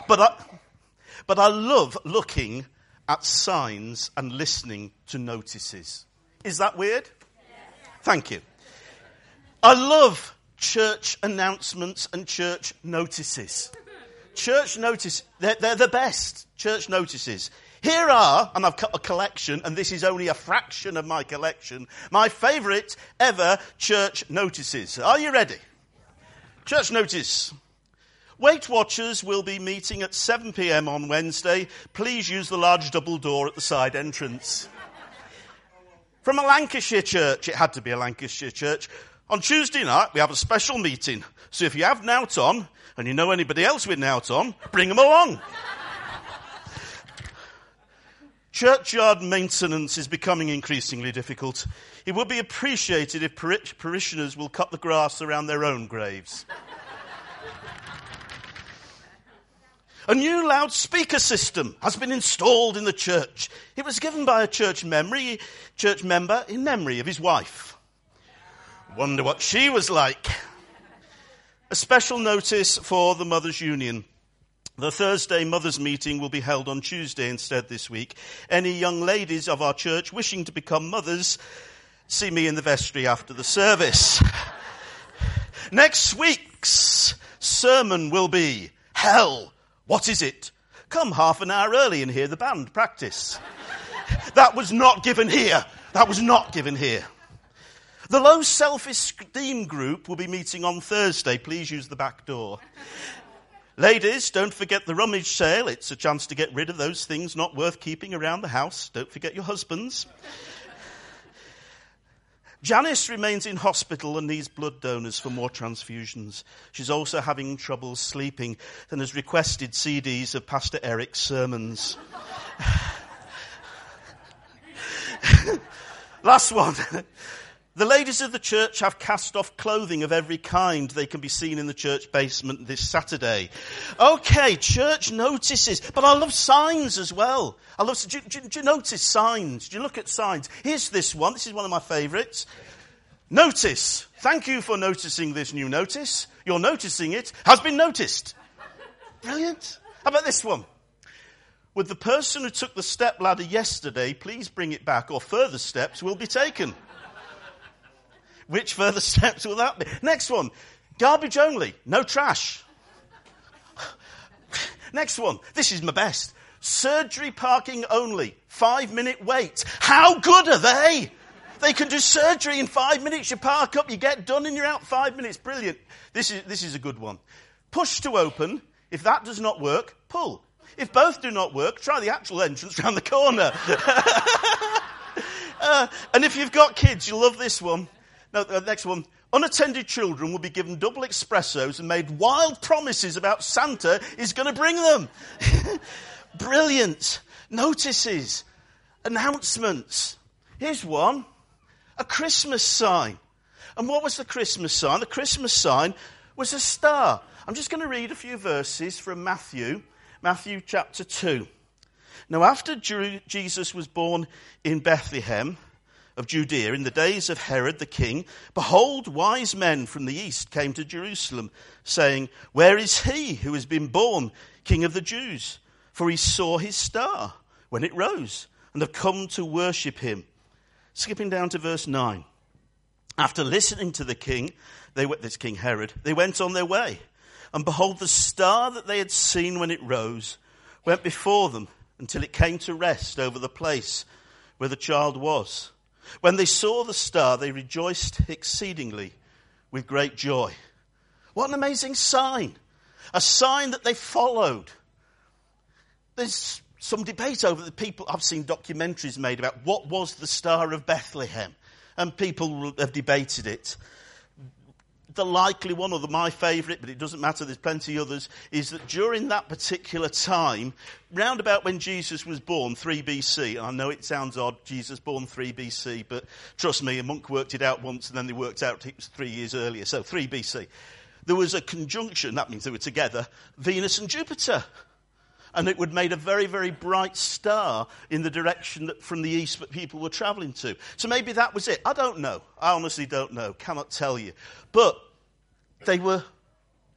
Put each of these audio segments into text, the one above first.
But I love looking at signs and listening to notices. Is that weird? Yes. Thank you. I love church announcements and church notices. Church notice, they're the best, church notices. Here are, and I've cut a collection, and this is only a fraction of my collection, my favourite ever church notices. Are you ready? Church notice. Weight Watchers will be meeting at 7 p.m. on Wednesday. Please use the large double door at the side entrance. From a Lancashire church, it had to be a Lancashire church. On Tuesday night, we have a special meeting. So if you have Nout on, and you know anybody else with Nout on, bring them along. Churchyard maintenance is becoming increasingly difficult. It would be appreciated if parishioners will cut the grass around their own graves. A new loudspeaker system has been installed in the church. It was given by a church member in memory of his wife. Wonder what she was like. A special notice for the Mothers' Union. The Thursday Mothers' Meeting will be held on Tuesday instead this week. Any young ladies of our church wishing to become mothers, see me in the vestry after the service. Next week's sermon will be Hell. What is it? Come half an hour early and hear the band practice. That was not given here. That was not given here. The low self-esteem group will be meeting on Thursday. Please use the back door. Ladies, don't forget the rummage sale. It's a chance to get rid of those things not worth keeping around the house. Don't forget your husbands. Janice remains in hospital and needs blood donors for more transfusions. She's also having trouble sleeping and has requested CDs of Pastor Eric's sermons. Last one. The ladies of the church have cast off clothing of every kind. They can be seen in the church basement this Saturday. Okay, church notices. But I love signs as well. Do you notice signs? Do you look at signs? Here's this one. This is one of my favourites. Notice. Thank you for noticing this new notice. You're noticing it. Has been noticed. Brilliant. How about this one? Would the person who took the step ladder yesterday please bring it back, or further steps will be taken? Which further steps will that be? Next one. Garbage only. No trash. Next one. This is my best. Surgery parking only. 5-minute wait. How good are they? They can do surgery in 5 minutes. You park up, you get done, and you're out 5 minutes. Brilliant. This is a good one. Push to open. If that does not work, pull. If both do not work, try the actual entrance round the corner. And if you've got kids, you'll love this one. No, the next one. Unattended children will be given double espressos and made wild promises about Santa is going to bring them. Brilliant. Notices. Announcements. Here's one. A Christmas sign. And what was the Christmas sign? The Christmas sign was a star. I'm just going to read a few verses from Matthew chapter 2. Now, after Jesus was born in Bethlehem of Judea, in the days of Herod the king, behold, wise men from the east came to Jerusalem, saying, where is he who has been born King of the Jews? For he saw his star when it rose, and have come to worship him. Skipping down to verse 9. After listening to the king, this King Herod, they went on their way. And behold, the star that they had seen when it rose went before them until it came to rest over the place where the child was. When they saw the star, they rejoiced exceedingly with great joy. What an amazing sign. A sign that they followed. There's some debate over the people. I've seen documentaries made about what was the Star of Bethlehem. And people have debated it. The likely one, or my favourite, but it doesn't matter, there's plenty others, is that during that particular time, round about when Jesus was born, 3 BC, and I know it sounds odd, Jesus born 3 BC, but trust me, a monk worked it out once and then they worked out it was 3 years earlier, so 3 BC. There was a conjunction, that means they were together, Venus and Jupiter. And it would made a very, very bright star in the direction that from the east that people were travelling to. So maybe that was it. I don't know. I honestly don't know. Cannot tell you. But they were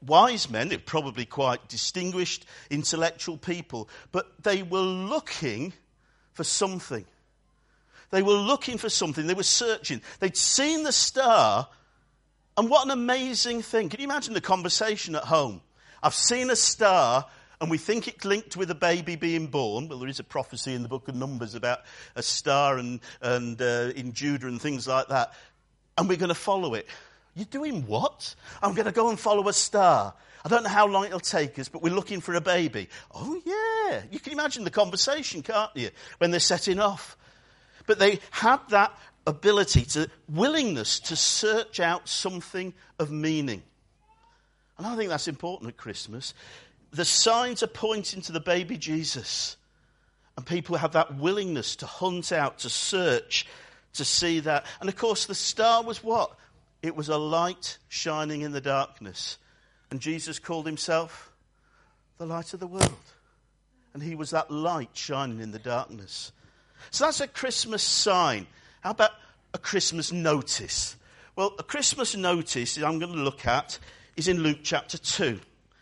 wise men, they're probably quite distinguished intellectual people, but they were looking for something. They were looking for something. They were searching. They'd seen the star, and what an amazing thing. Can you imagine the conversation at home? I've seen a star, and we think it's linked with a baby being born. Well, there is a prophecy in the book of Numbers about a star and in Judah and things like that. And we're going to follow it. You're doing what? I'm going to go and follow a star. I don't know how long it'll take us, but we're looking for a baby. Oh, yeah. You can imagine the conversation, can't you, when they're setting off. But they had that ability, willingness to search out something of meaning. And I think that's important at Christmas. The signs are pointing to the baby Jesus. And people have that willingness to hunt out, to search, to see that. And of course, the star was what? It was a light shining in the darkness. And Jesus called himself the light of the world. And he was that light shining in the darkness. So that's a Christmas sign. How about a Christmas notice? Well, a Christmas notice I'm going to look at is in Luke chapter 2.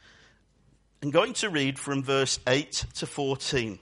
I'm going to read from verse 8 to 14.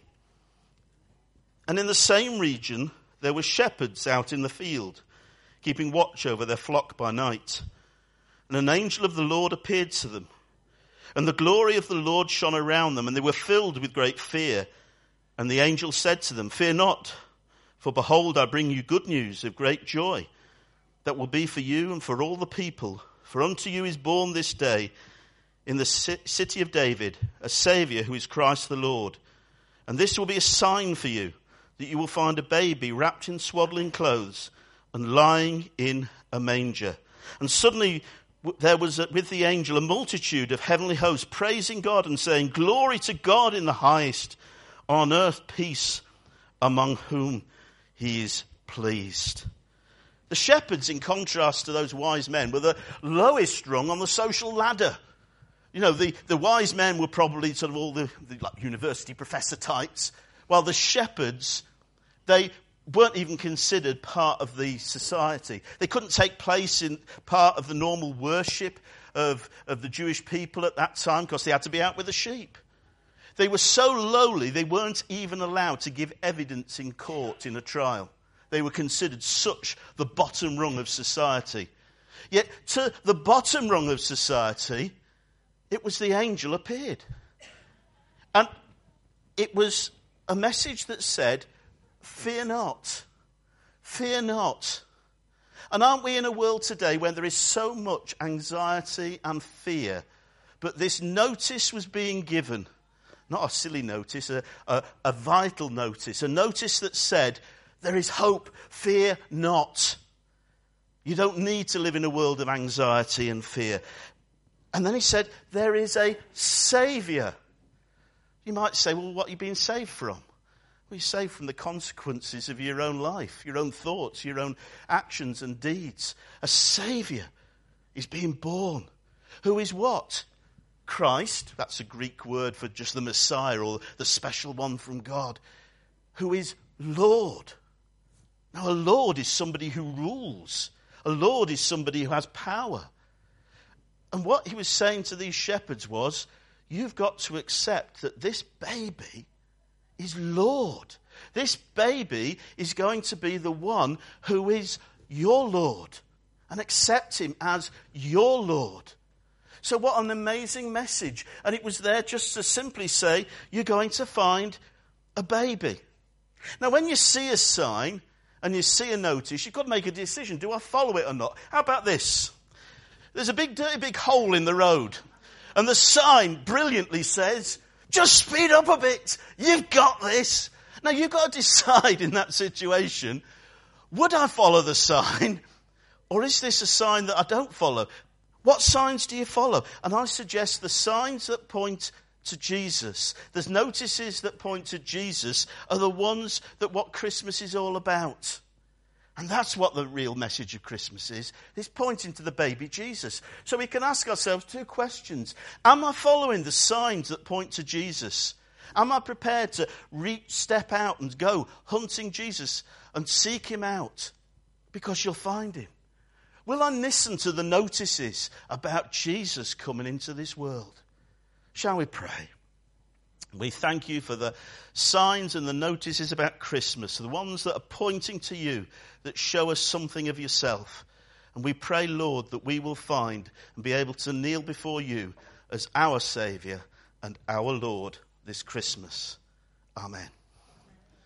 And in the same region, there were shepherds out in the field, keeping watch over their flock by night. And an angel of the Lord appeared to them. And the glory of the Lord shone around them, and they were filled with great fear. And the angel said to them, "Fear not, for behold, I bring you good news of great joy that will be for you and for all the people. For unto you is born this day in the city of David a Saviour who is Christ the Lord. And this will be a sign for you, that you will find a baby wrapped in swaddling clothes and lying in a manger." And suddenly there was with the angel a multitude of heavenly hosts praising God and saying, "Glory to God in the highest, on earth peace among whom he is pleased." The shepherds, in contrast to those wise men, were the lowest rung on the social ladder. You know, the wise men were probably sort of all the like university professor types, while the shepherds, they weren't even considered part of the society. They couldn't take place in part of the normal worship of the Jewish people at that time because they had to be out with the sheep. They were so lowly, they weren't even allowed to give evidence in court in a trial. They were considered such the bottom rung of society. Yet to the bottom rung of society, it was the angel appeared. And it was a message that said, "Fear not, fear not." And aren't we in a world today when there is so much anxiety and fear? But this notice was being given. Not a silly notice, a vital notice. A notice that said, there is hope, fear not. You don't need to live in a world of anxiety and fear. And then he said, there is a Saviour. You might say, well, what are you being saved from? Well, you're saved from the consequences of your own life, your own thoughts, your own actions and deeds. A Saviour is being born. Who is what? Christ, that's a Greek word for just the Messiah or the special one from God, who is Lord. Now, a Lord is somebody who rules. A Lord is somebody who has power. And what he was saying to these shepherds was, you've got to accept that this baby is Lord. This baby is going to be the one who is your Lord. And accept him as your Lord. So what an amazing message. And it was there just to simply say, you're going to find a baby. Now, when you see a sign and you see a notice, you've got to make a decision. Do I follow it or not? How about this? There's a big, dirty, big hole in the road. And the sign brilliantly says, just speed up a bit. You've got this. Now, you've got to decide in that situation, would I follow the sign? Or is this a sign that I don't follow? What signs do you follow? And I suggest the signs that point to Jesus, the notices that point to Jesus, are the ones that what Christmas is all about. And that's what the real message of Christmas is. It's pointing to the baby Jesus. So we can ask ourselves two questions. Am I following the signs that point to Jesus? Am I prepared to step out and go hunting Jesus and seek him out? Because you'll find him. Will I listen to the notices about Jesus coming into this world? Shall we pray? We thank you for the signs and the notices about Christmas, the ones that are pointing to you, that show us something of yourself. And we pray, Lord, that we will find and be able to kneel before you as our Saviour and our Lord this Christmas. Amen.